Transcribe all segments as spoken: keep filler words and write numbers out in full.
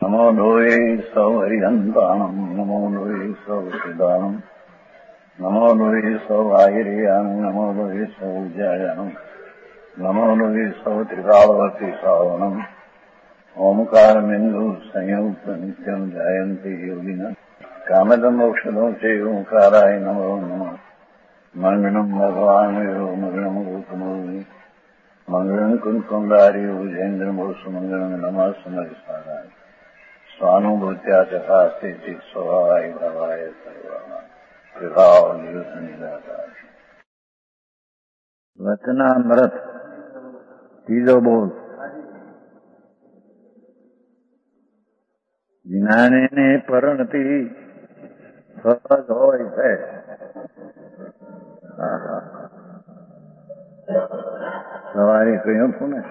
નમો લોહે સૌ હરિહંતાણમ નમો લોહે સૌ સિદ્ધાણમ નમો લોહે સૌ આયર્યાણમ નમો લોહે સૌ જયાણમ નમો લોહે સૌ ત્રિકાળવતી શ્રાવણમ ઓમકારમિંદુ સંયુક્ત નિત્યમ જાયંતી યોગિના કામદમ મોક્ષદો છે ઓંકારાય નમો નમઃ મંગળમ ભગવાન મંગળમ ગોતમોહિ મંગળમ કુંકુંડારી ઉજેન્દ્રમોષ મંગળમ નમઃ સમરિસારાય સ્વાનુભૂત્યા ચકાસ્તે ચિત સ્વભાવાય ભાવાય સર્વા વિભાવ નિયુત નિરાકાર વચનામૃત ત્રીજો બોલ. જ્ઞાનીને પરણતી સહજ હોય છે. સવારે કહ્યું હતું ને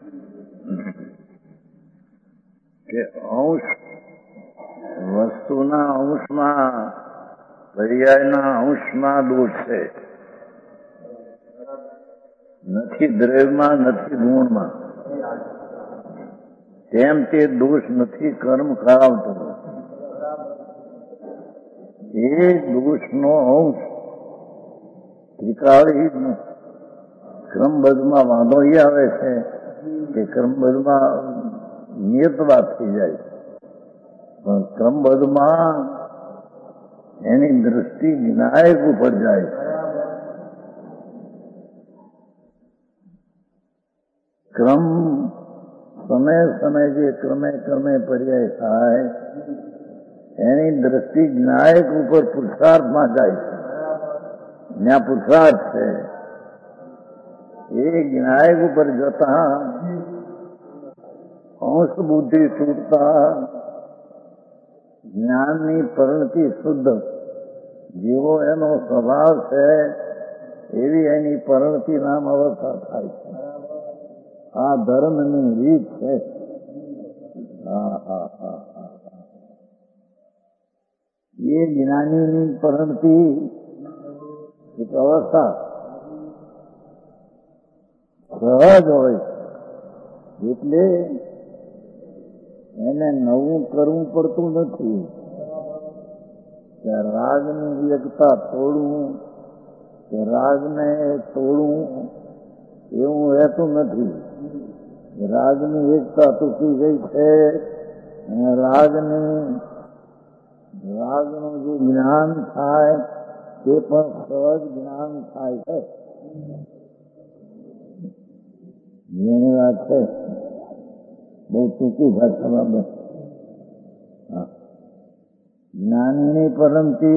કે અંશ વસ્તુના અંશમાં પર્યાયના અંશમાં દોષ છે, નથી દ્રવ્યમાં નથી ગુણમાં. તેમ તે દોષ નથી કર્મ કરાવતો. એ દોષનો અંશ ત્રિકાળી ક્રમબદ્ધમાં વાંધો એ આવે છે કે ક્રમબદ્ધમાં નિયત વાત થઈ જાય, પણ ક્રમબદ્ધમાં એની દૃષ્ટિ વિનાયક ઉપર જાય. ક્રમ સમય સમય જે ક્રમે ક્રમે પર્યાય થાય એની દૃષ્ટિ જ્ઞાયક ઉપર પુરુષાર્થમાં જાય છે. ત્યાં પુરુષાર્થ છે. એ જ્ઞાયક ઉપર જતા અંશ બુદ્ધિ છૂટતા જ્ઞાનની પરિણતિ શુદ્ધ જેવો એનો સ્વભાવ છે એવી એની પરિણતિ નામ અવસ્થા થાય છે. આ ધર્મની રીત છે. હા હા હા હા એ જ્ઞાનીની પરિણતિ એક અવસ્થા સહજ હોય એટલે એને નવું કરવું પડતું નથી. કે રાગની એકતા તોડવું કે રાગને તોડવું એવું રહેતું નથી. રાગની એકતા તૂટી ગઈ છે અને રાગની રાગનું જે જ્ઞાન થાય તે પણ સહજ જ્ઞાન થાય છે. જેની વાત છે બહુ ટૂંકી ભાષામાં બસ. જ્ઞાનીની પરિણતિ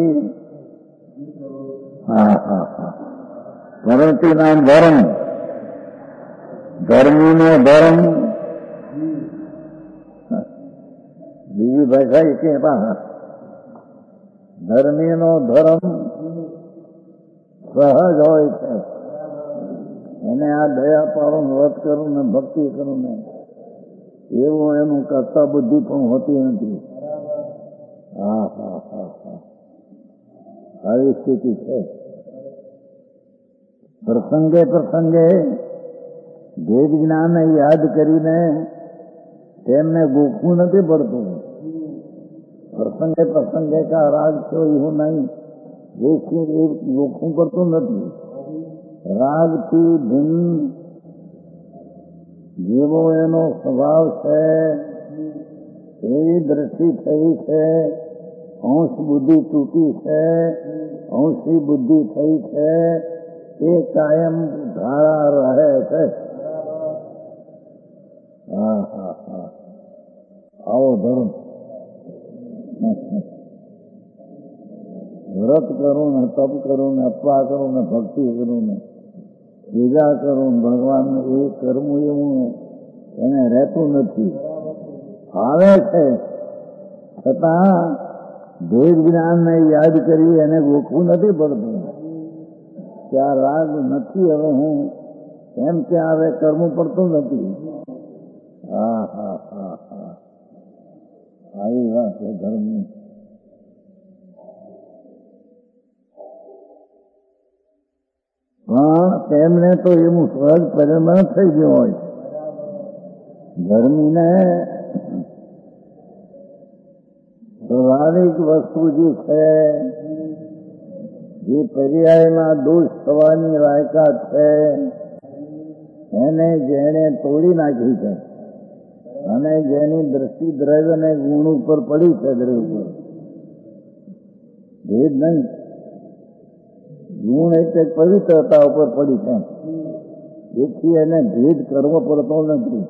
હા હા હા પરિણતિ નામ ધર્મ. ધર્મીનો ધર્મ બીજી ભાષા એ કે ધર્મીનો ધર્મ સહજ હોય છે. એને આ દયા પાડું વ્રત કરું ને ભક્તિ કરું ને એવું એનું કરતા બુદ્ધિ પણ હોતી નથી. હા હા હા હા આવી સ્થિતિ છે. પ્રસંગે પ્રસંગે ભેદ જ્ઞાન યાદ કરીને તેમને ગોખવું નથી પડતું. પ્રસંગે પ્રસંગે કા રાગ છો એવું નહીં, એ ગોખવું પડતું નથી. રાગથી ભિન્ન જેવો એનો સ્વભાવ છે એવી દ્રષ્ટિ થઈ છે. અંશ બુદ્ધિ તૂટી છે, અંશી બુદ્ધિ થઈ છે, એ કાયમ ધારા રહે છે. હા હા હા આવો ધર્મ. વ્રત કરું ને તપ કરું ને અપવા કરું ને ભક્તિ કરું ને પૂજા કરું ભગવાન એ કરવું એવું એને રહેતું નથી. આવે છે છતાં ભેદ જ્ઞાનને યાદ કરી એને ગોખવું નથી પડતું. ત્યાં રાગ નથી હવે હું એમ ત્યાં હવે કરવું પડતું નથી. હા હા હા હા આવી વાત છે ધર્મની. પણ તેમને તો એવું સહજ પરિણામ થઈ ગયું હોય. ધર્મીને વ્યવહારિક વસ્તુ જે છે, જે પર્યાયમાં દોષ થવાની લાયકાત છે, એને જેને તોડી નાખી છે અને જેની દ્રષ્ટિ દ્રવ્ય ને ગુણ ઉપર પડી છે, દ્રવ્ય ઉપર ભેદ નહીં, ગુણ એટલે પવિત્રતા ઉપર પડી છે, એથી એને ભેદ કરવો પડતો નથી.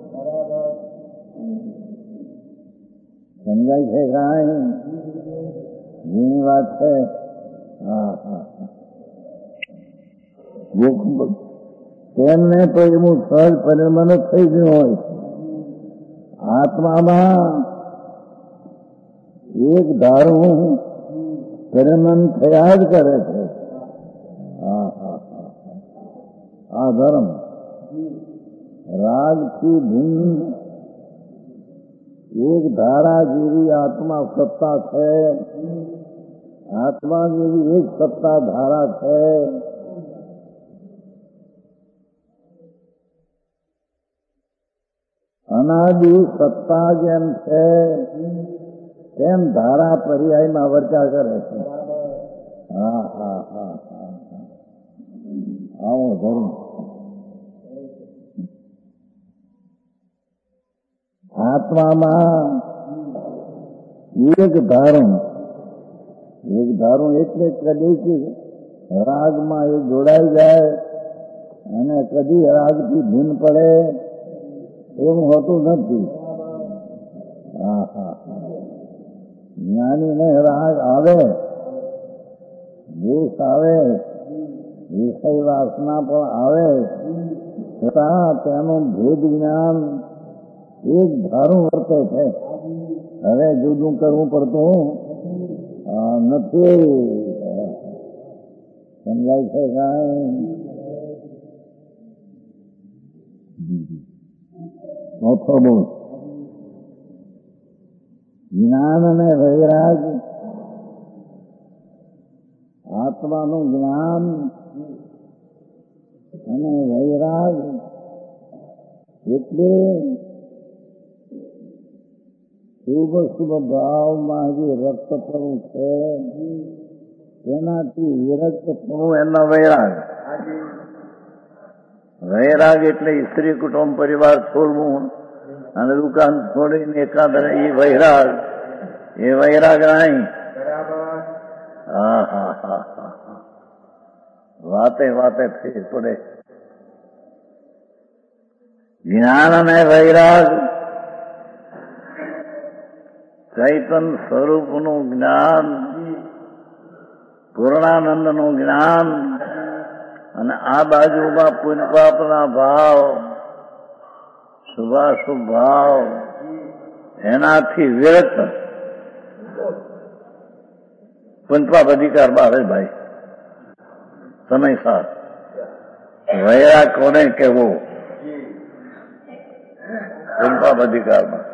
સમજાય છે કાંઈ? જેની વાત છે. હા હા તેમને તો એવું સહજ પરિણામ થઈ ગયું હોય. આત્મામાં એક ધારું પરિણામ થયા જ કરે છે. હા હા હા આ ધર્મ રાગથી ભિન્ન એક ધારા જેવી આત્મા સત્તા છે, આત્મા જેવી એક સત્તા ધારા છે. અનાદિ સત્તા જેમ છે તેમ ધારા પર્યાયમાં વર્ચા કરે છે. હા હા હા હા આવો ધર્મ આત્મામાં એક ધારું એક ધારું એટલે કદી કે રાગમાં એ જોડાઈ જાય અને કદી રાગથી ભિન્ન પડે એવું હોતું નથી. હા હા જ્ઞાનીને રાગ આવે, દ્વેષ આવે, વિષય વાસના પણ આવે, છતાં તેનું ભેદ જ્ઞાન એક ધારું વર્તે છે. હવે જુદું કરવું પડતું નથી. સમજાય છે કાંઈ? ચોથો બોલ જ્ઞાન અને વૈરાગ. આત્માનું જ્ઞાન અને વૈરાગ એટલે શુભ શુભ ભાવમાં જે રક્તપણું છે તેનાથી વિરક્તપણું એનો વૈરાગ. વૈરાગ એટલે સ્ત્રી કુટુંબ પરિવાર છોડવું અને દુકાન છોડીને એકાંતરે એ વૈરાગ. એ વૈરાગ નહીં. હા હા હા હા વાતે વાતે ફેર પડે. જ્ઞાન અને વૈરાગ ચૈતન સ્વરૂપનું જ્ઞાન, પૂર્ણાનંદનું જ્ઞાન અને આ બાજુમાં પુણ્યપાપના ભાવ, શુભાશુભ ભાવ એનાથી વિરક્ત પુણ્યપાપ અધિકાર બારે ભાઈ સમય સાથ વૈરાગ કોને કહેવો? પુણ્યપાપ અધિકારમાં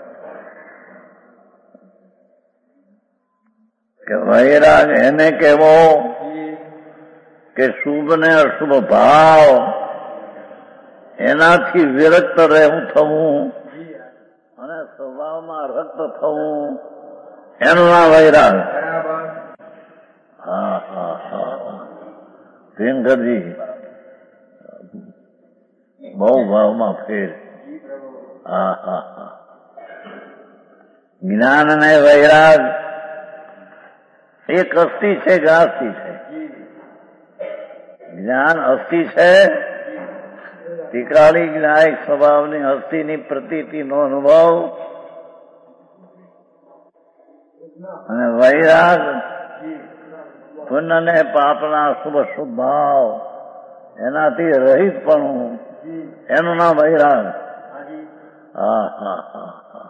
કે વૈરાગ એને કહેવો કે શુભ ને અશુભ ભાવ એનાથી વિરક્ત રહેવું થવું અને સ્વભાવમાં રક્ત થવું એનું નામ વૈરાગ. હા હા હા દિનકરજી બહુ ભાવમાં ફેર. હા હા હા જ્ઞાન અને વૈરાગ એક અસ્થિ છે કે અસ્થિ છે? જ્ઞાન અસ્થિ છે, ટીકાળી જ્ઞાયક સ્વભાવની અસ્થિની પ્રતીતિનો અનુભવ, અને વૈરાગ પુણ્ય ને પાપના શુભ શુભ ભાવ એનાથી રહિત પણ એનું નામ વૈરાગ. હા હા હા હા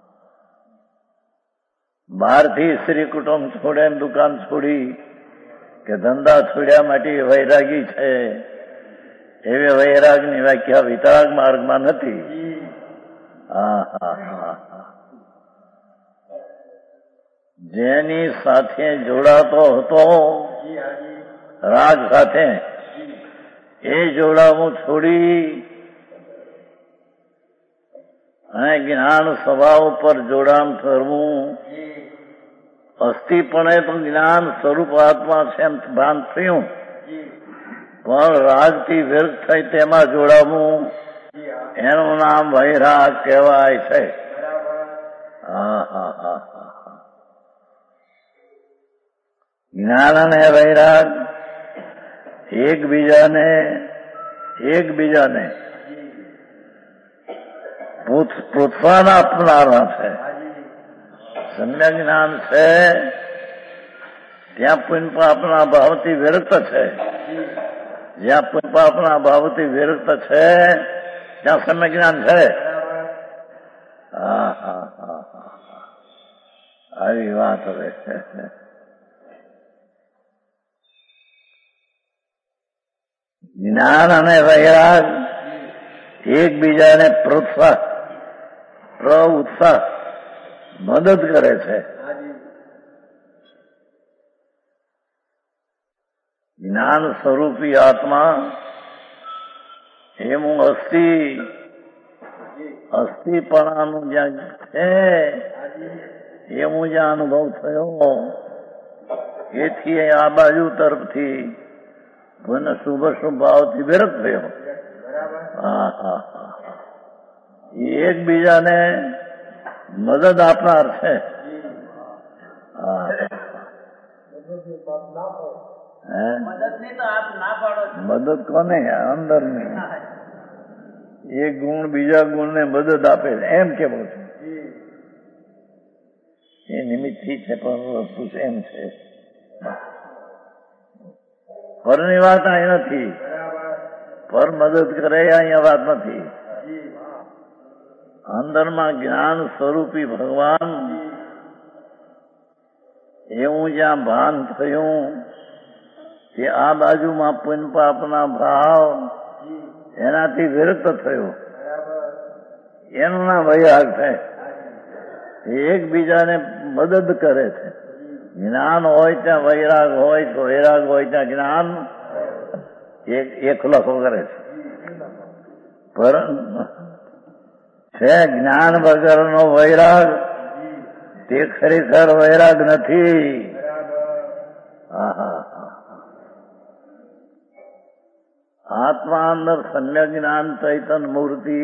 બહારથી સ્ત્રી કુટુંબ છોડે, દુકાન છોડી કે ધંધા છોડ્યા માટે વૈરાગી છે, એવી વૈરાગની વ્યાખ્યા વિતરાગ માર્ગમાં નથી. હા હા હા હા જેની સાથે જોડાતો હતો રાગ સાથે, એ જોડાવું છોડી અને જ્ઞાન સ્વભાવ પર જોડાણ કરવું અસ્થિપણે તો જ્ઞાન સ્વરૂપ આત્મા છે એમ ભાન થયું, પણ રાગથી વિરક્ત થઈ તેમાં જોડાવું એનું નામ વૈરાગ કહેવાય છે. હા હા હા હા જ્ઞાન અને વૈરાગ એકબીજાને એકબીજાને પ્રોત્સાહન આપનારા છે. સમ્યક જ્ઞાન છે ત્યાં પુણ્ય પાપના ભાવથી વિરક્ત છે, જ્યાં પુણ્ય પાપના ભાવથી વિરક્ત છે ત્યાં સમ્યક જ્ઞાન છે. હા હા હા હા આવી વાત હવે જ્ઞાન અને વૈરાગ એકબીજાને પ્રોત્સાહ પ્ર ઉત્સાહ મદદ કરે છે. જ્ઞાન સ્વરૂપી આત્મા એનું અસ્થિ અસ્થિપણાનું જ્યાં છે એવું જ્યાં અનુભવ થયો એથી આ બાજુ તરફથી મને શુભ શુભ ભાવથી વિરક્ત થયો. હા હા હા એકબીજાને મદદ આપનાર છે. મદદ કોને? અંદર ની એક ગુણ બીજા ગુણ ને મદદ આપે એમ કેવું છે. એ નિમિત્તથી છે પણ વસ્તુ એમ છે. પરની વાત અહીં નથી, પર મદદ કરે અહીંયા વાત નથી. અંદરમાં જ્ઞાન સ્વરૂપી ભગવાન એવું જ્યાં ભાન થયું કે આ બાજુમાં પુણ્ય પાપના ભાવ એનાથી વિરક્ત થયો એનું નામ વૈરાગ છે. એકબીજાને મદદ કરે છે. જ્ઞાન હોય ત્યાં વૈરાગ હોય તો વૈરાગ હોય ત્યાં જ્ઞાન એક લખો કરે છે. પરંતુ છે જ્ઞાન વગરનો વૈરાગ તે ખરેખર વૈરાગ નથી. આત્મા અંદર સમ્યક જ્ઞાન ચૈતન મૂર્તિ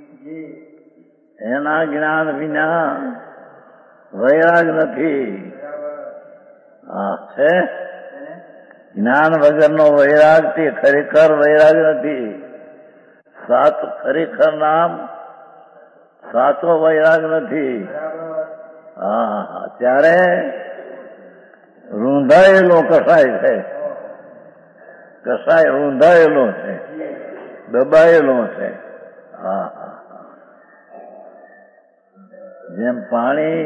એના જ્ઞાન વિના વૈરાગ નથી. હા છે જ્ઞાન વગરનો વૈરાગ તે ખરેખર વૈરાગ નથી. સાત ખરેખર નામ સાચો વૈરાગ નથી. હા ત્યારે રૂંધાયેલો કસાય છે. કસાય રૂંધાયેલો છે, દબાયેલો છે. હા હા જેમ પાણી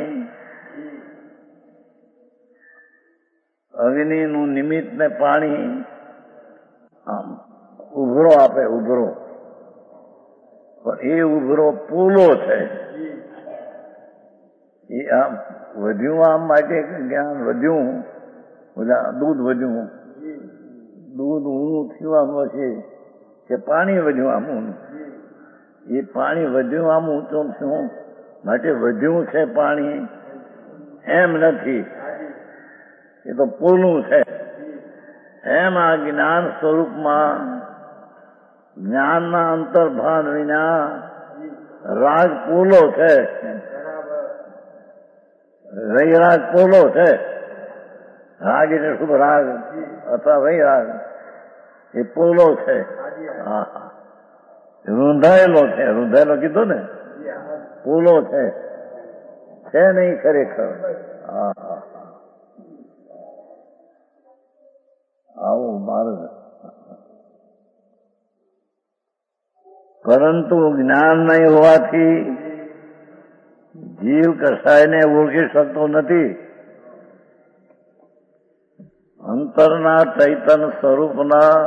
અગ્નિનું નિમિત્ત ને પાણી આમ ઉભરો આપે ઉભરો, પણ એ ઉભરો પૂલો છે. એ આમ વધ્યું આમ માટે જ્ઞાન વધ્યું, દૂધ વધ્યું, દૂધ ઊનું થયું આમ પછી કે પાણી વધ્યું આમ ઊનું. એ પાણી વધ્યું આમ ઊંચું થયું માટે વધ્યું છે પાણી એમ નથી, એ તો પૂલું છે. એમ આ જ્ઞાન સ્વરૂપમાં જ્ઞાનના અંતર્ભાન વિના રાગ પૂલો છે, વૈરાગ પૂલો છે. રાગ એટલે શુભ રાગ અથવા વૈરાગ એ પૂલો છે. હા રૂંધાયેલો છે, રૂંધાયેલો કીધો ને, પૂલો છે, છે નહીં ખરેખર. હા હા આવું માર્ગ. પરંતુ જ્ઞાન નહીં હોવાથી જીવ કસાયને ઓળખી શકતો નથી. અંતરના ચૈતન સ્વરૂપના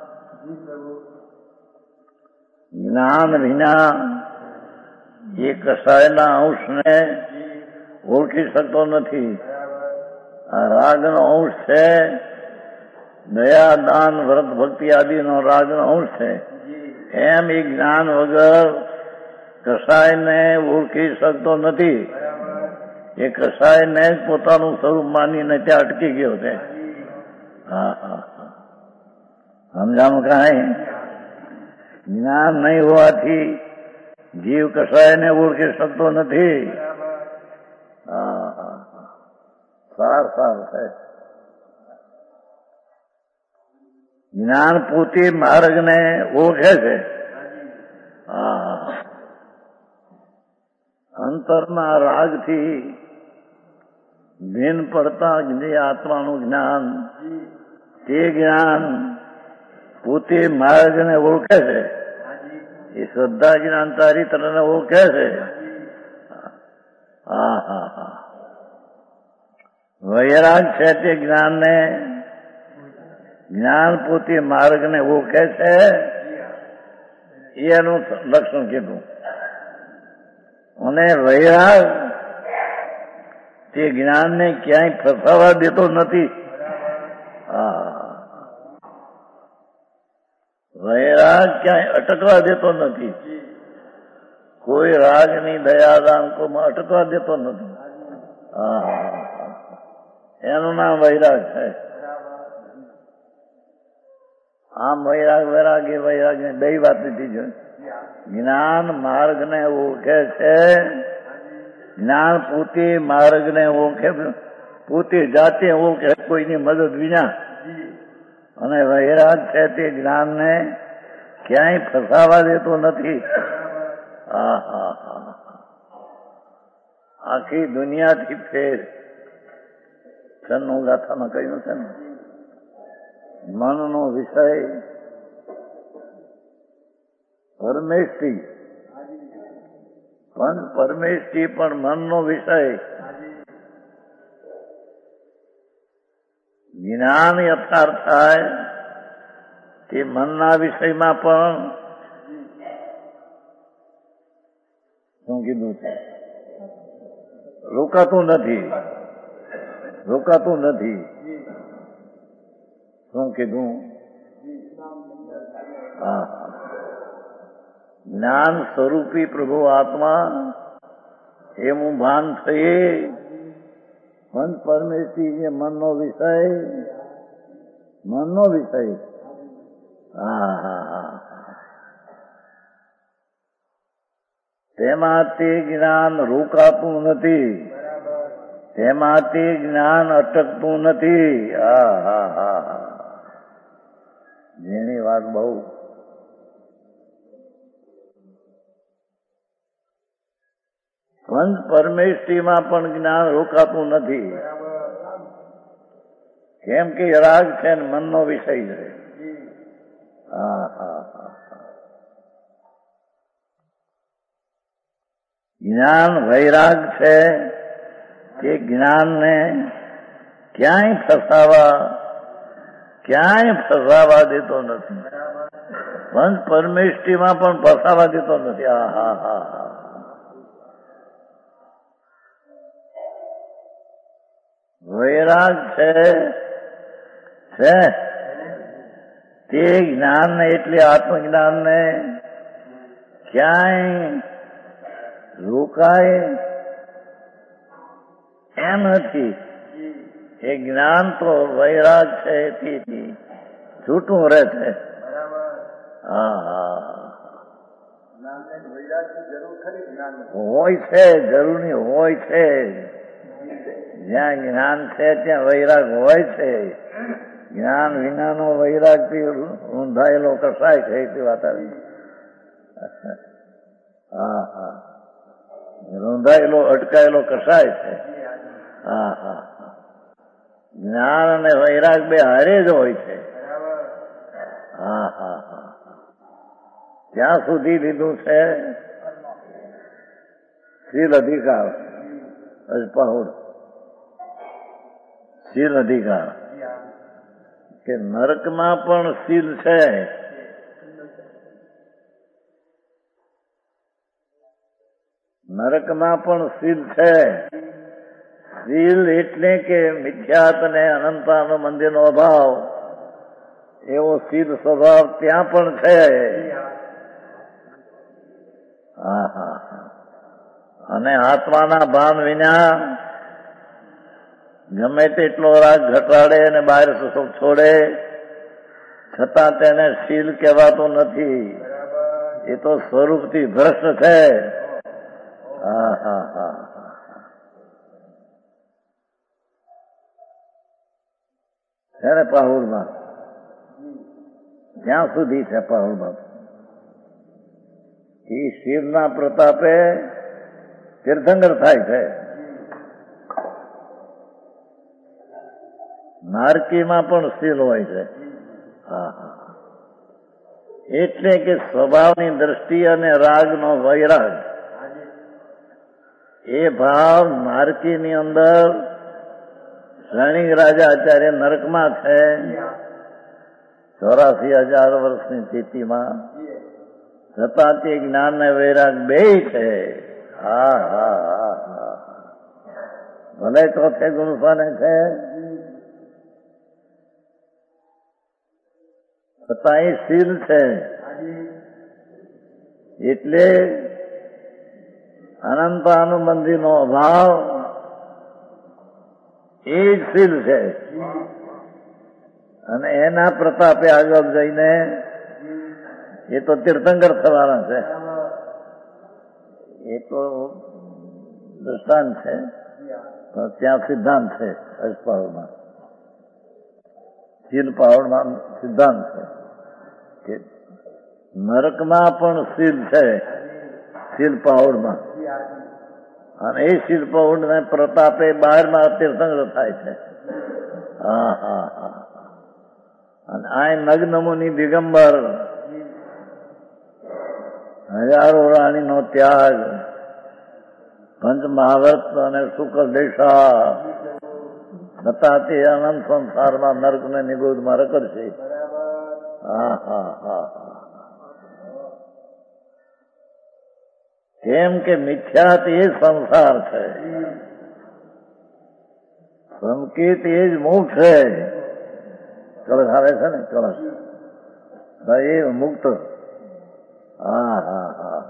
જ્ઞાન વિના એ કસાયના અંશને ઓળખી શકતો નથી. આ રાગનો અંશ છે, દયા દાન વ્રત ભક્તિ આદિનો રાગનો અંશ છે. એમ એ જ્ઞાન વગર કસાયને ઓળખી શકતો નથી. એ કસાયને જ પોતાનું સ્વરૂપ માનીને ત્યાં અટકી ગયો છે. હા હા હા સમજાણું કાંઈ? જ્ઞાન નહીં હોવાથી જીવ કસાયને ઓળખી શકતો નથી. હા હા સાર સાર છે. જ્ઞાન પોતે માર્ગને ઓળખે છે. હા અંતરના રાગથી ભીન પડતા જે આત્માનું જ્ઞાન, તે જ્ઞાન પોતે માર્ગને ઓળખે છે. એ શ્રદ્ધા જ્ઞાન ચારિત્રને ઓળખે છે. હા હા હા વૈરાગ છે તે જ્ઞાનને, જ્ઞાન પોતે માર્ગને ઓળખે છે. એનું લક્ષણ કીધું. અને વૈરાગ તે જ્ઞાનને ક્યાંય ફસાવા દેતો નથી. હા વૈરાગ ક્યાંય અટકવા દેતો નથી. કોઈ રાગની દયાદાંકોમાં અટકવા દેતો નથી. હા એનું નામ વૈરાગ છે. આમ વૈરાગ વૈરાગ એ વૈરાગ ને બે વાત લીધી છે. જ્ઞાન માર્ગને ઓળખે છે. જ્ઞાન પોતે માર્ગને ઓળખે, પોતે જાતે ઓળખે કોઈની મદદ વિના. અને વૈરાગ છે તે જ્ઞાનને ક્યાંય ફસાવા દેતો નથી. હા હા હા આખી દુનિયાથી ફેર છન્નું ગાથામાં કહ્યું છે ને, મનનો વિષય પરમેષ્ટિ, પણ પરમેષ્ટિ પણ મનનો વિષય. જ્ઞાન યથાર્થ થાય તે મનના વિષયમાં પણ શું કીધું છે? રોકાતું નથી, રોકાતું નથી. શું કીધું? હા જ્ઞાન સ્વરૂપી પ્રભુ આત્મા એવું ભાન થયે મન પરમેશ્વરી જે મનનો વિષય, મનનો વિષય. હા હા હા તેમાં તે જ્ઞાન રોકાતું નથી, તેમાં તે જ્ઞાન અટકતું નથી. હા હા હા હા જેની વાત બહુ પંચ પરમેષ્ટિમાં પણ જ્ઞાન રોકાતું નથી. કેમ કે રાગ છે ને મનનો વિષય છે. હા હા હા જ્ઞાન વૈરાગ છે તે જ્ઞાનને ક્યાંય ફસાવા ક્યાંય ફસાવા દેતો નથી. પંચ પરમેષ્ટિમાં પણ ફસાવા દેતો નથી. હા હા હા હા વૈરાગ છે છે તે જ્ઞાનને એટલે આત્મજ્ઞાનને ક્યાંય રોકાય એમ નથી. એ જ્ઞાન તો વૈરાગ છે તેથી છૂટું રહે છે. હા હા હોય છે, જરૂરી હોય છે. જ્યાં જ્ઞાન છે ત્યાં વૈરાગ હોય છે. જ્ઞાન વિનાનો વૈરાગ થી રૂંધાયેલો કસાય છે એટલી વાત આવી. હા હા રૂંધાયેલો અટકાયેલો કસાય છે. હા હા જ્ઞાન અને વૈરાગ બે હારે જ હોય છે. હા હા હા ત્યાં સુધી લીધું છે શીલ અધિકાર, અજપાહુડ શીલ અધિકાર કે નરકમાં પણ શીલ છે. નરકમાં પણ શીલ છે. શીલ એટલે કે મિથ્યાત અને અનંતાનો મંદિરનો અભાવ, એવો શીલ સ્વભાવ ત્યાં પણ છે. હા હા અને આત્માના ભાન વિના ગમે તેટલો રાગ ઘટાડે અને બહાર છોડે છતાં તેને શીલ કહેવાતું નથી. એ તો સ્વરૂપથી ભ્રષ્ટ છે. હા હા હા છે ને પાહુરમાં જ્યાં સુધી છે પાહુરમાં એ શિવના પ્રતાપે તીર્થંકર થાય છે. નારકીમાં પણ શીલ હોય છે. હા હા એટલે કે સ્વભાવની દ્રષ્ટિ અને રાગનો વૈરાગ એ ભાવ નારકીની અંદર શ્રેણી રાજા આચાર્ય નરકમાં છે. ચોરાસી હજાર વર્ષની સ્થિતિમાં છતાં તે જ્ઞાન ને વૈરાગ બે છે. હા હા હા હા ભલે ચોથે ગુણફાને છે છતાં એ શીલ છે. એટલે અનંત અનુબંધીનો અભાવ એ જ શીલ છે. અને એના પ્રતાપે આગળ જઈને એ તો તીર્થંકર થવાના છે. એ તો દૃષ્ટાંત છે પણ ત્યાં સિદ્ધાંત છે. અજપાવડમાં શીલ પાવડમાં સિદ્ધાંત છે કે નરકમાં પણ શીલ છે શીલ પાવડમાં અને એ શીલ પાવડ ને પ્રતાપે બહારમાં તીર્થંકર થાય છે. હા હા હા અને આ નગ્ન મુનિ દિગંબર હજારો રાણીનો ત્યાગ પંચ મહાવ્રત અને શુક્લ દેશા છતાં તે અનંત સંસારમાં નર્કને નિગોદમાં રખડશે. હા હા હા કેમ કે મિથ્યાત એ સંસાર છે, સંકેત એ જ મોક્ષ છે. કળશ આવે છે ને કળશ એ મુક્ત. હા હા હા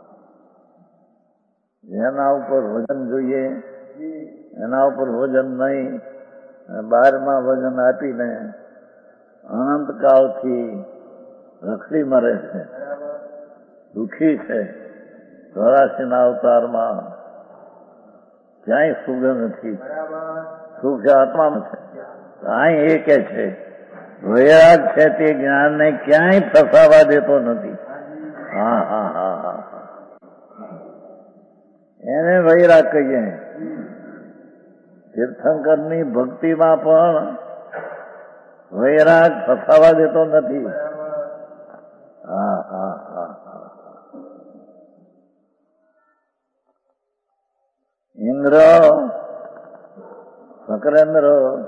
એના ઉપર વજન જોઈએ, એના ઉપર વજન નહીં. બારમાં વજન આપીને અનંત કાળથી રખડી મરે છે, દુઃખી છે. ચોરાસીના અવતારમાં ક્યાંય સુખ નથી, સુખ આત્મામાં છે. અહીં એ કે છે વૈરાગ છે તે જ્ઞાનને ક્યાંય ફસાવા દેતો નથી. હા હા હા હા એને વૈરાગ કહીએ. તીર્થંકરની ભક્તિમાં પણ વૈરાગ ફસાવા દેતો નથી. હા હા હા હા ઇન્દ્ર શકરેન્દ્ર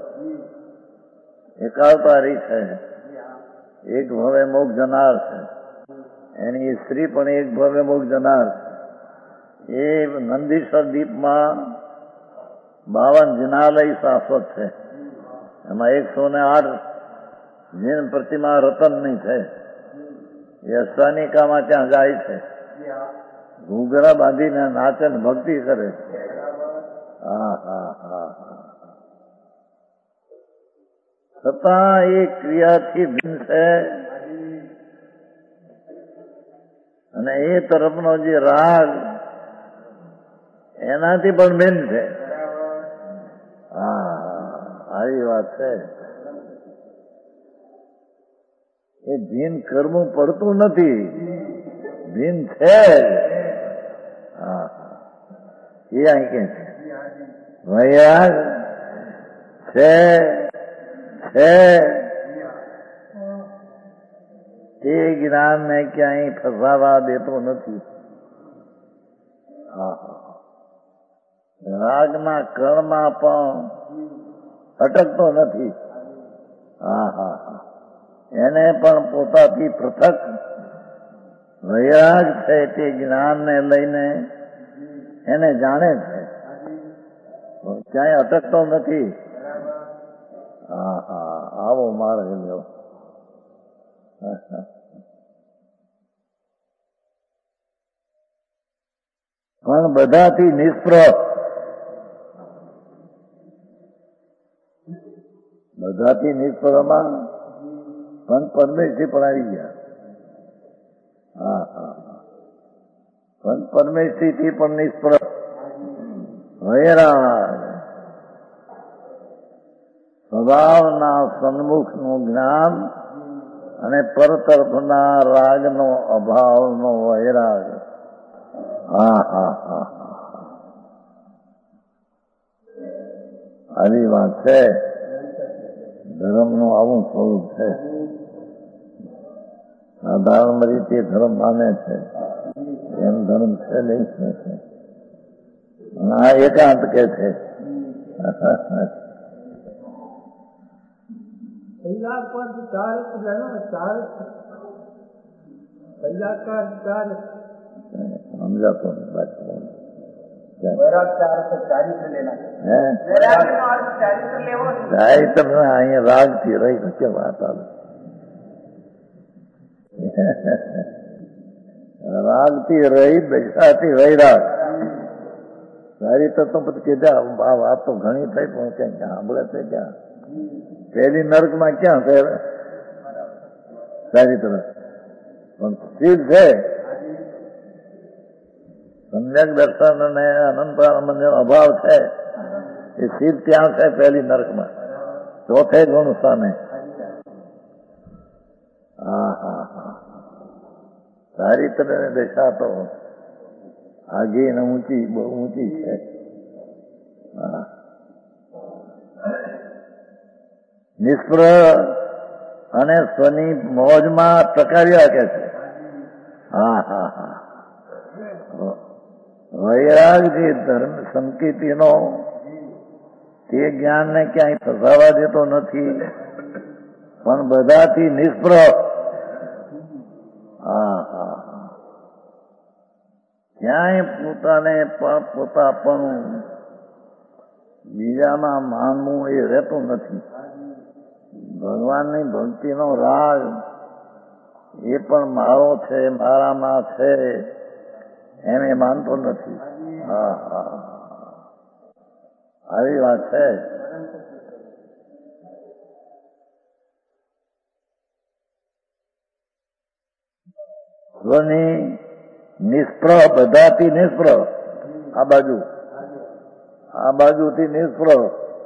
એકાવતારી છે, એક ભવે મોક્ષ જનાર છે. એની સ્ત્રી પણ એક ભવે મોક્ષ જનાર છે. એ નંદીશ્વર દીપમાં બાવન જિનાલય શાશ્વત છે. એમાં એકસો ને આઠ જીન પ્રતિમા રતનની છે. એ અષ્ટાનિકામાં ત્યાં જાય છે, ઘૂઘરા બાંધીને નાચે ને ભક્તિ કરે છે. હા હા હા હા છતાં એ ક્રિયાથી ભિન્ન છે અને એ તરફનો જે રાગ એનાથી પણ ભિન્ન છે. હા આવી વાત છે. એ ભિન્ન કરવું પડતું નથી, ભિન્ન છે. હા એ અહીં કે છે વૈરાગ છે છે તે જ્ઞાનને ક્યાંય ફસાવા દેતો નથી. રાગના કણમાં પણ અટકતો નથી. હા હા હા એને પણ પોતાથી પૃથક વૈરાગ છે તે જ્ઞાનને લઈને એને જાણે છે, ક્યાંય અટકતો નથી. હા હા આવો માર્ગ લ્યો. પણ બધાથી નિષ્પ્રહ, બધાથી નિષ્પ્રહમાં પણ પરમેશથી પણ આવી ગયા. હા હા પણ પરમેશથી પણ નિષ્પ્રહ, વૈરાગ, સ્વભાવના સન્મુખનું જ્ઞાન અને પરતરફના રાગનો અભાવનો વૈરાગ. હા હા હા આવી વાત છે. ધર્મનું આવું સ્વરૂપ છે. સાધારણ રીતે ધર્મ માને છે એમ ધર્મ છે નહીં છે. આ એકાંત કે છે. પહેલા પદ ચાર ચાર પહેલા કાર ચાર સમજાતો ચારિત્ર લેના ચારિત્ર અહીંયા રાગથી રહી કે વાત આવે. રાગથી રહી દશાથી વૈરાગ. ચારિત્ર તો પછી કીધા આ વાત તો ઘણી થઈ પણ ક્યાં સાંભળે છે ક્યાં. પેલી નર્કમાં ક્યાં છે ચારિત્ર, પણ સ્થિર છે. સમ્યક દર્શન અને અનંત અભાવ છે એ સ્થિર ત્યાં છે પહેલી નર્કમાં, ચોથે ગુણ સ્થાને. હા હા હા ચારિત્ર ની દશા તો આગી ને ઊંચી, બહુ ઊંચી છે. હા નિષ્પ્રહ અને સ્વની મોજમાં ટકાવ્યા કે છે. હા હા હા વૈરાગ જે ધર્મ સંકેતીનો તે જ્ઞાનને ક્યાંય ફસાવા દેતો નથી, પણ બધાથી નિષ્પ્રહ. હા હા ક્યાંય પોતાને પોતા પણ બીજામાં માનવું એ રહેતું નથી. ભગવાનની ભક્તિનો રાગ એ પણ મારો છે, મારામાં છે એમ એ માનતો નથી. હા હા આવી વાત છે. સ્વની નિષ્પ્રહ, બધાથી નિષ્પ્રહ. આ બાજુ આ બાજુથી નિષ્પ્રહ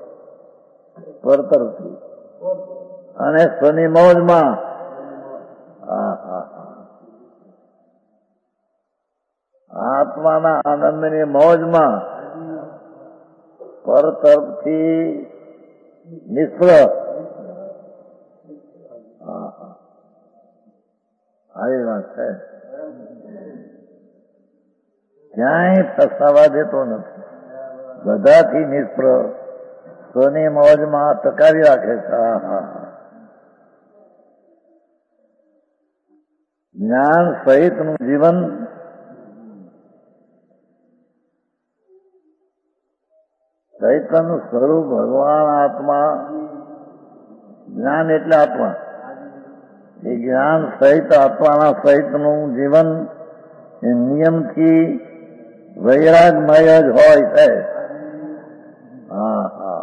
પરતરફથી અને સ્વની મોજમાં. હા હા આત્માના આનંદની મોજમાં પર તરફથી નિષ્પ્રહ. આવી વાત છે. ક્યાંય ફસાવા દેતો નથી, બધાથી નિષ્પ્રહ, સ્વની મોજમાં ટકાવી રાખે છે. હા હા જ્ઞાન સહિતનું જીવન ચૈતન્ય સ્વરૂપ ભગવાન આત્મા, જ્ઞાન એટલે આત્મા, એ જ્ઞાન સહિત આત્માના સહિતનું જીવન એ નિયમથી વૈરાગમય જ હોય છે. હા હા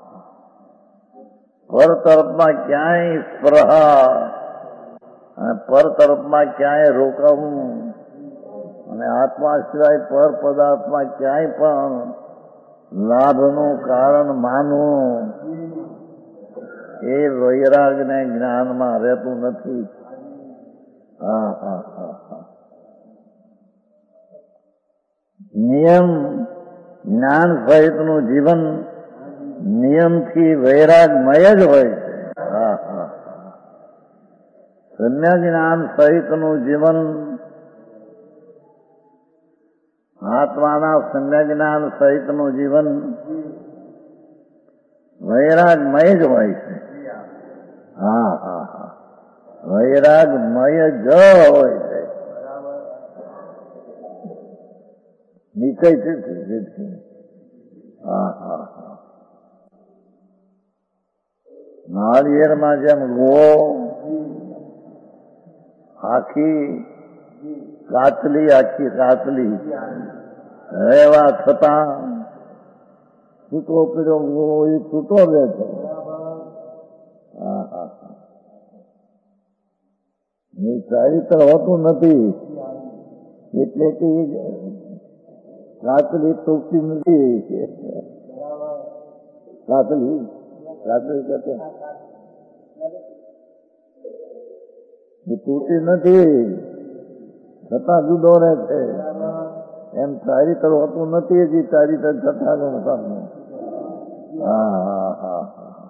પર તરફમાં ક્યાંય સ્પૃહા અને પર તરફમાં ક્યાંય રોકાવું અને આત્મા સિવાય પર પદાર્થમાં ક્યાંય પણ લાભનું કારણ માનવું એ વૈરાગને જ્ઞાનમાં રહેતું નથી. હા હા હા હા નિયમ જ્ઞાન સહિતનું જીવન નિયમથી વૈરાગમય જ હોય છે. હા હા સમ્ય જ્ઞાન સહિતનું જીવન આત્માના સમ્ય જ્ઞાન સહિતનું જીવન વૈરાગમય જ હોય છે. હા હા હા વૈરાગમય જ હોય છે. નિશ્ચય છે. હા હા હા નાળિયેરમાં જેમ ગો આખી કાચલી આખી કાચલી રહેવા છતાં છૂટો પીડ્યો ગોળો એ છૂટો રહે છે. હા હા હા એ ચારિત્ર હોતું નથી એટલે કે કાતલી તૂટતી નથી. કાતલી કાતલી કરતે એ તૂટી નથી છતાં જુદો રહે છે. એમ ચારિત્ર હોતું નથી હજી ચારિત્ર છતાં ગણવાનું. હા હા હા હા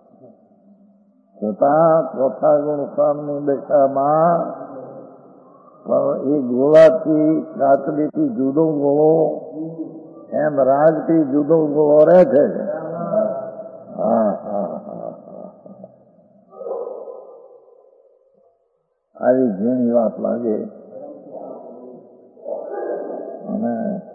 છતાં ચોથા ગુણ સ્વામની દશામાં પણ એ ગોળાથી કાતલીથી જુદો ગોળો એમ રાજથી જુદો ગોળો રહે છે. હા હા હા આવી ઘણી વાત લાગે અને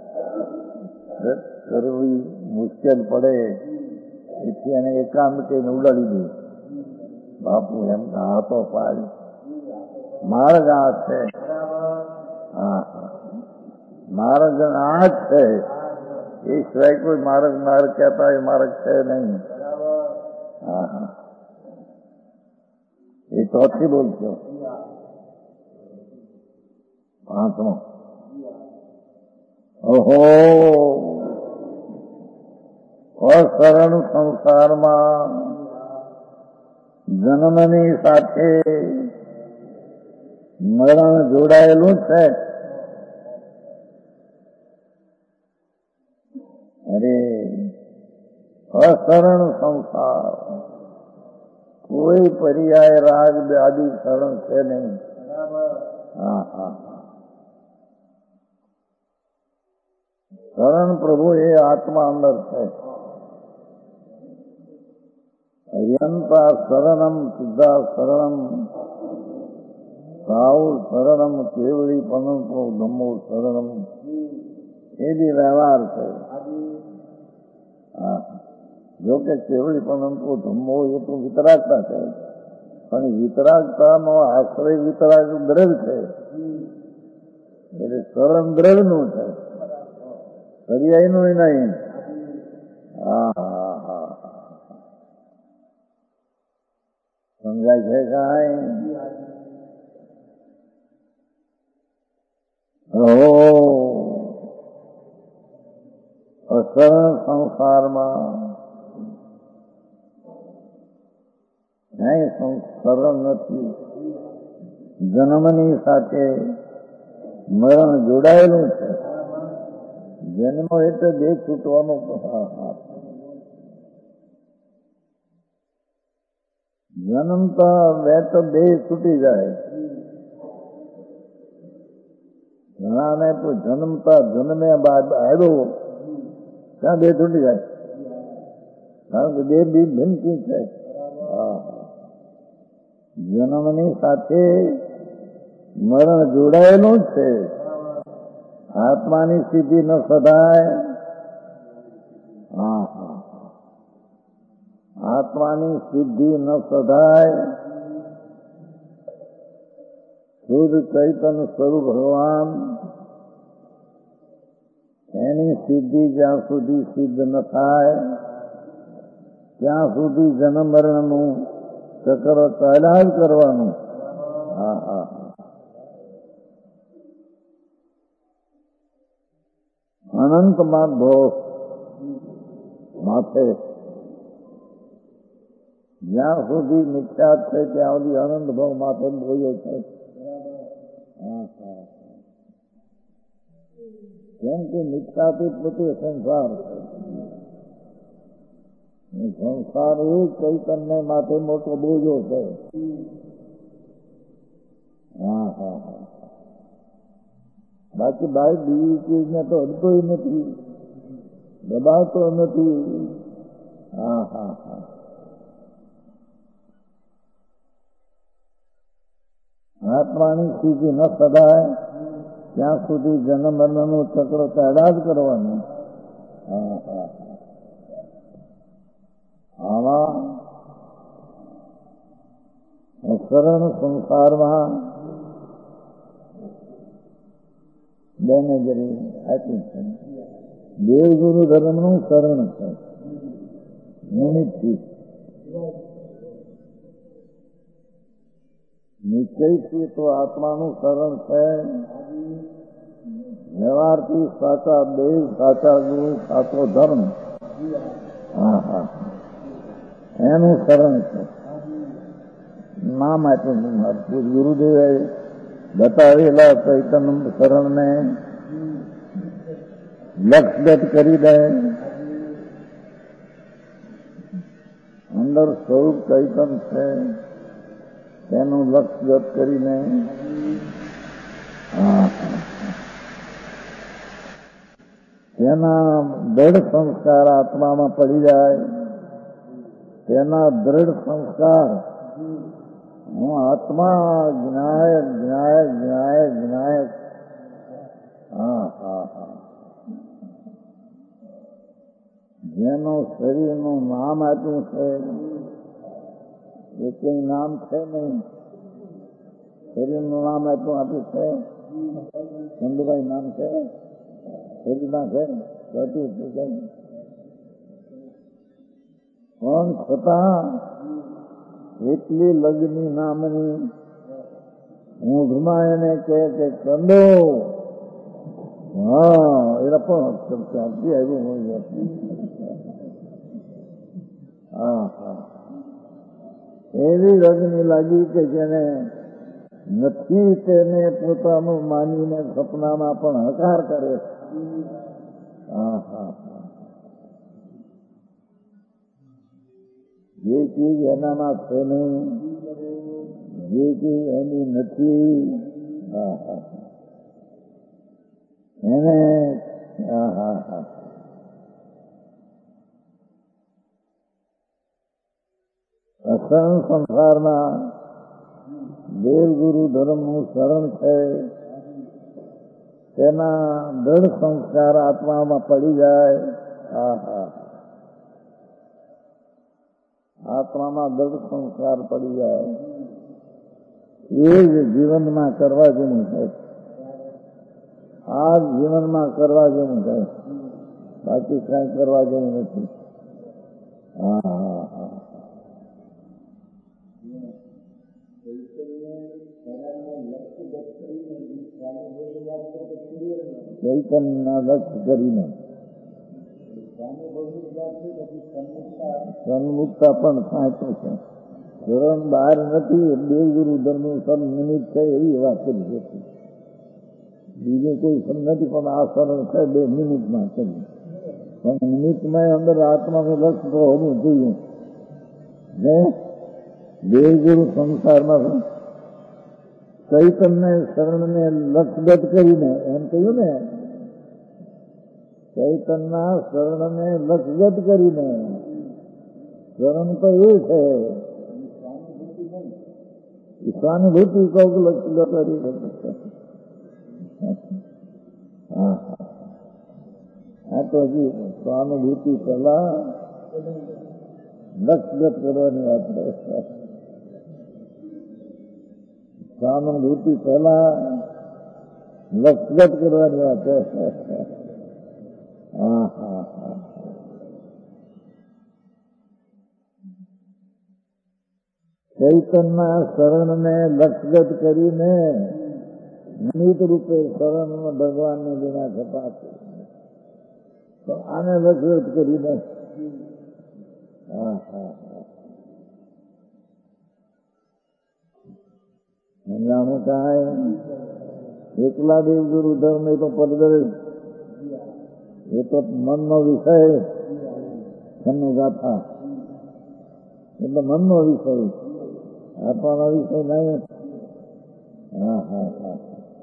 કરવી મુશ્કેલ પડે એથી એને એકાંત કહીને ઉડાડી દે. બાપુ એમ હાથો પાડ માર્ગ આ છે. હા માર્ગ આ જ છે એ સિવાય કોઈ માર્ગ માર્ગ કહેતા એ માર્ગ છે નહીં. હા હા એ ચોથી બોલશો. પાંચમો ઓહો અશરણ સંસારમાં જન્મની સાથે મરણ જોડાયેલું છે. અરે અશરણ સંસાર કોઈ પર્યાય રાગ આદિ શરણ છે નહીં. હા હા શરણ પ્રભુ એ આત્મા અંદર છે. અયંતા શરણમ સિદ્ધા શરણમ સાઉ શરણમ કેવળી પનંતો ધમ્મો શરણમ એ બી વ્યવહાર છે. હા જોકે કેવળી પનંતો ધમ્મો એ તો વિતરાગતા છે પણ વિતરાગતાનો આશ્રય વિતરાગ દ્રઢ છે એટલે શરણ દ્રઢનું છે પર્યાયનું નહીં. હા હા હા સમજાય છે કાંઈ? ઓહો અશરણ સંસારમાં નહીં શરણ નથી. જન્મની સાથે મરણ જોડાયેલું છે. જન્મ એટલે દેહ છૂટવાનો જન્મતા બે તો દેહ છૂટી જાય. ઘણાને તો જન્મતા જન્મ્યા બાદ આવ્યો ત્યાં દેહ છૂટી જાય કારણ કે દેહ બી ભિન્નથી છે. જન્મની સાથે મરણ જોડાયેલું જ છે. આત્માની સ્થિતિ ન સદાય. હા હા આત્માની સિદ્ધિ ન સદાય શુદ્ધ ચૈતન્ય સ્વરૂપ ભગવાન એની સિદ્ધિ જ્યાં સુધી સિદ્ધ ન થાય ત્યાં સુધી જન્મ મરણનું ચક્ર ચાલ્યા જ કરવાનું. હા હા અનંતમાં ભોગ માથે જ્યાં સુધી મિથ્યા છે ત્યાં સુધી અનંત ભાવ માથે બોલ્યો છે. કેમ કે મિથ્યાથી પોતે સંસાર છે. સંસાર એ ચૈતન્ય માથે મોટો બોજો છે. હા હા હા બાકી બાય બીજી ચીજને તો અડતોય નથી દબાતો નથી. હા હા હા આત્માની સ્થિતિ ન સદાય ત્યાં સુધી જન્મ મરણનું ચક્ર ચાલ્યા જ કરવાનું. હા હા આમાં અશરણ સંસારમાં બેને જરી આટલું છે. દેવગુરુ ધર્મનું શરણ છે નિમિત્તથી, નિશ્ચયથી તો આત્માનું શરણ છે. વ્યવહારથી સાચા દેવ, સાચા ગુરુ, સાચો ધર્મ, હા હા એનું શરણ છે. નામ આપ્યું ગુરુદેવે બતાવેલા ચૈતન્ય શરણને લક્ષગત કરી દે. અંદર સ્વરૂપ ચૈતન છે તેનું લક્ષગત કરીને તેના દ્રઢ સંસ્કાર આત્મામાં પડી જાય. તેના દ્રઢ સંસ્કાર હું આત્મા જ્ઞાયક જ્ઞાયક જ્ઞાયક જ્ઞાયક હા હા હા જેનું શરીરનું નામ આપ્યું છે એ કઈ નામ છે નહીં. શરીરનું નામ આપ્યું આપ્યું છે. ચંદુભાઈ નામ છે શરીરના છે પણ છતાં એટલી લગ્ની નામની ઊંઘમાં એને કહે કે કંદો, હા એના પણ ક્યાંથી આવ્યું હોય. હા હા એવી લગ્ની લાગી કે જેને નથી તેને પોતાનું માનીને સપનામાં પણ હકાર કરે. હા હા જે ચીજ એનામાં છે નહીં, જે ચીજ એની નથી, હા હા એને હા હા હા અસંગ સંસારમાં દેવગુરુ ધર્મનું શરણ છે. તેના દ્રઢ સંસ્કાર આત્મામાં પડી જાય. હા હા આત્મામાં દ્રઢ સંસ્કાર પડી જાય એ જ જીવનમાં કરવા જેવું છે. આ જીવનમાં કરવા જેવું છે, બાકી કાંઈ કરવા જેવું નથી. હા હા હા ચૈતન્યના લક્ષ્ય કરીને સન્મુક્તા પણ સાચું છે. ધોરણ બહાર નથી. દેવગુરુ ધર્મનું સર નિમિત્ત છે એવી વાત કરી હતી. બીજું કોઈ સર નથી, પણ આ શરણ છે બે નિમિત્તમાં છે. પણ નિમિત્તમાં અંદર આત્માનું લક્ષ્ય તો હોવું જોઈએ. ને દેવગુરુ સંસારમાં ચૈતન્ય શરણને લક્ષગત કરીને એમ કહ્યું ને, ચૈતનના શરણને લક્ષગત કરીને. શરણ તો એ છે સ્વાનુભૂતિ કૌક લક્ષગત કરી. હા આ તો હજી સ્વાનુભૂતિ પેલા લક્ષગત કરવાની વાત છે. સ્વાનુભૂતિ પહેલા લક્ષગત કરવાની વાત છે. હા હા હા ચૈતનના શરણને લક્ષગત કરીને નિમિત્ત રૂપે શરણ ભગવાનને વિના છપાશે. તો આને લક્ષગત કરીને હા હા હા જાણું કાંઈ એકલા દેવગુરુ ધર્મ એ તો પડદરે, એ તો મનનો વિષય. તમને ગાથા એટલે મનનો વિષય, આત્માનો વિષય નહીં. હા હા હા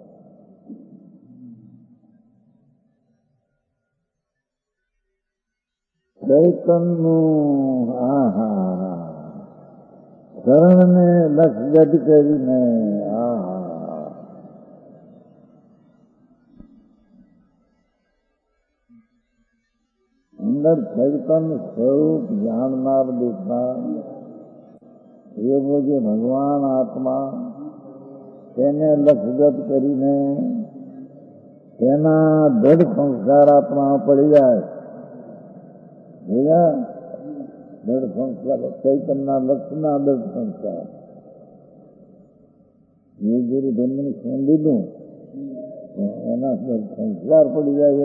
ચૈતનનું હા હા શરણને લક્ષગત કરીને. હા હા અંદર ચૈતન સ્વરૂપ જાણનાર દેખનાર એવો જે ભગવાન આત્મા તેને લક્ષગત કરીને તેના દઢ સંસ્કાર આત્મા પડી જાય. જોયા દઢ સંસ્કાર ચૈતનના લક્ષના દઢ સંસ્કાર એ ગુરુ ધર્મનું લીધું એના સંસ્કાર પડી જાય.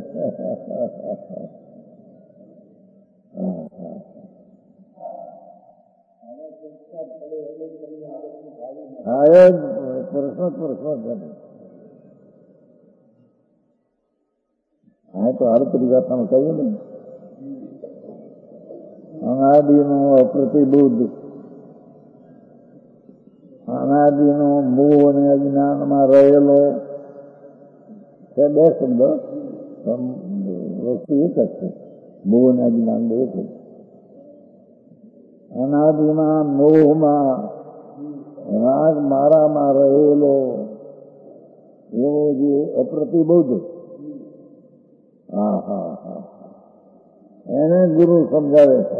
હા જ પ્રશ્ન પ્રશ્ન કરે. હા તો હાલ પરિગાથામાં કહ્યું ને અનાદિનો અપ્રતિબુદ્ધ, અનાદિનો મોહ અને અજ્ઞાનમાં રહેલો છે. બે શબ્દ વસ્તુ એક જ છે. મોહ અને અજ્ઞાન બે એક જ. અનાદિમાં મોહમાં રાગ મારામાં રહેલો એવો જે અપ્રતિબુદ્ધ, હા હા હા એને ગુરુ સમજાવે છે.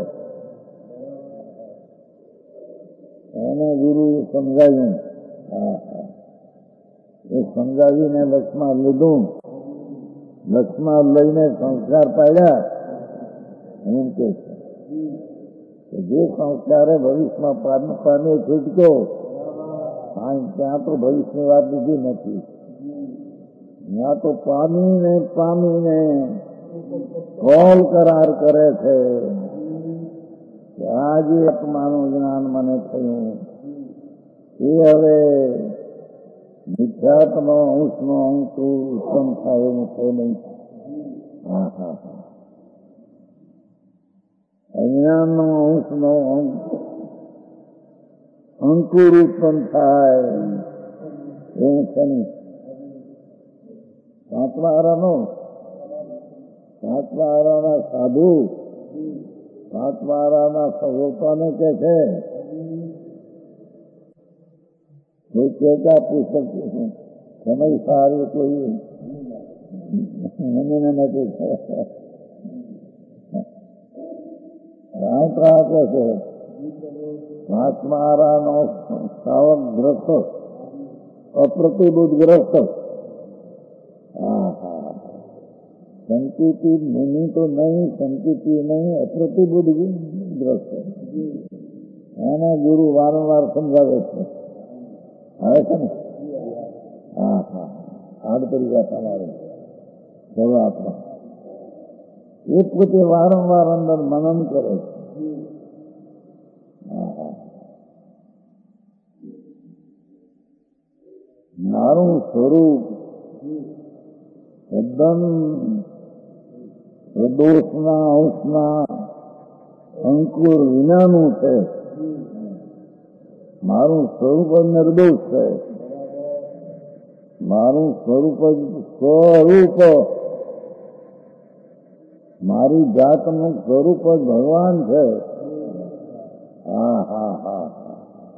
એને ગુરુ સમજાવ્યું. હા હા એ સમજાવીને લક્ષમાં લીધું. લક્ષમાં લઈને સંસ્કાર પાડ્યા. એમ કે છે જે સંસ્કારે ભવિષ્યમાં પામે પામે છૂટક્યો, ત્યાં તો ભવિષ્યની વાત લીધી નથી. ત્યાં તો પામીને પામીને કોલ કરાર કરે છે કે આજે આત્માનું જ્ઞાન મને થયું એ હવે મિથ્યાત્મનો અંશનો અંકુર ઉત્પન્ન થાય એવું છે નહીં. હા હા હા અજ્ઞાનનો અંશનો અંકુર ઉત્પન્ન થાય એવું છે નહીં. સાતમા આરાનો સાતમા આરાના સાધુ સાતમા આરાના સગોતાને કે છે કોઈ કહેતા પુસ્તક સમય સારી કોઈ મને નથી રાયતા કે છે સાતમા આરાનો સાવક ગ્રસ્ત અપ્રતિબુદ્ધ ગ્રસ્ત. હા હા સંકિતિ મુનિ તો નહીં, સંકિતિ નહીં, અપ્રતિબુદ્ધ ગ્રસ્ત. એને ગુરુ વારંવાર સમજાવે છે. આવે છે ને? હા હા આડ તરીકા તમારે ચલો આપણા એ પોતે વારંવાર અંદર મનન કરે છે. હા હા મારું સ્વરૂપ તદ્દન દોષના અંશના અંકુર વિનાનું છે. મારું સ્વરૂપ જ નિર્દોષ છે. મારું સ્વરૂપ જ સ્વરૂપ, મારી જાતનું સ્વરૂપ જ ભગવાન છે. હા હા હા હા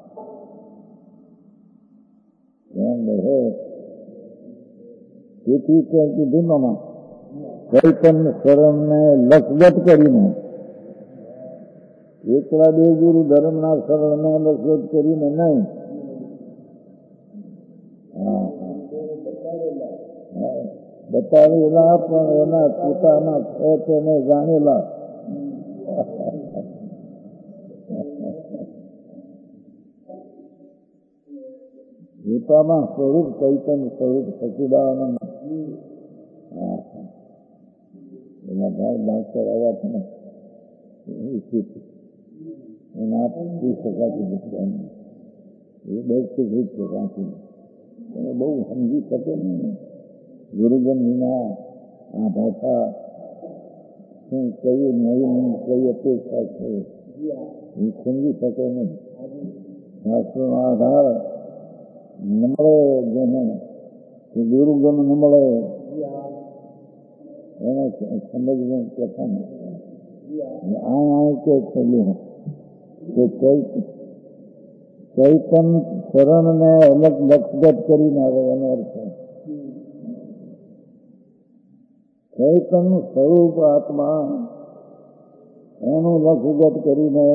એમ રહે. તેથી ક્યાં કીધું નામાં ચૈતન શરણને લક્ષગત કરીને, એકલા બે ગુરુ ધર્મના શરણને લક્ષગત કરીને નહીં. હા હા બતાવેલા પણ એના પોતાના છે તેને જાણેલા. પોતાના સ્વરૂપ ચૈતન સ્વરૂપ સચિદાનંદ. હા એના ભાઈ માસ્ટર આવ્યા છે ને એના પૂછી શકાતી નથી. એ બહુ શીખી છે કાંથી એને બહુ સમજી શકે નહીં. ગુરુજન વિના આ ભાષા શું કઈ નવી કઈ અપેક્ષા છે એ સમજી શકે નહીં. શાસ્ત્રનો આધાર ન મળે જેને ગુરુગમ ન મળે એને સમજવું કથન આ આ કે છેલ્લું કે ચૈતન શરણને અલગ લક્ષગત કરીને આવે એનો અર્થ ચૈતન સ્વરૂપ આત્મા એનું લક્ષગત કરીને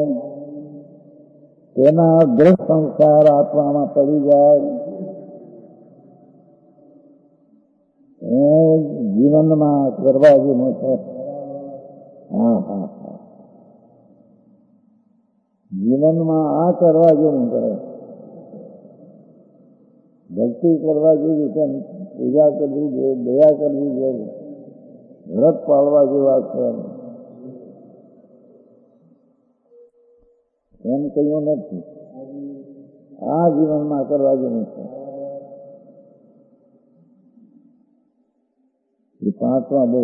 તેના દ્રઢ સંસ્કાર આત્મામાં પડી જાય એ જીવનમાં કરવા જેવું છે. હા હા હા, જીવનમાં આ કરવા જેવું કરે. ભક્તિ કરવા જેવી છે, પૂજા કરવી જોઈએ, દયા કરવી જોઈએ, વ્રત પાળવા જેવા છે એમ કહ્યું નથી. આ જીવનમાં કરવા જેવું છે. એ પાંચમાં બહુ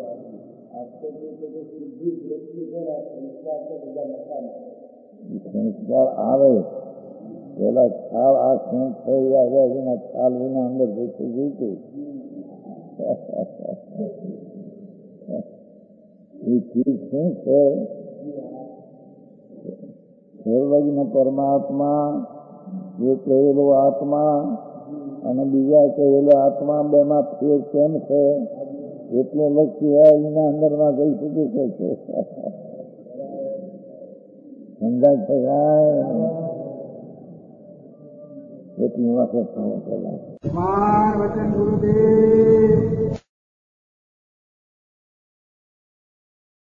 સંસ્કાર આવે પેલા ખ્યાલ આ શું થઈ આવે એના ખ્યાલ વિના અંદર જતું જઈતું એ ચીજ શું છે? સર્વજ્ઞ પરમાત્મા એ કહેલો આત્મા અને બીજા કહેલો આત્મા બેમાં ફેર કેમ છે એટલો લક્ષ્ય એના અંદરમાં જઈ શકે છે. સમજાય છે કાંઈ? એટલી વખત માન વચન ગુરુદેવ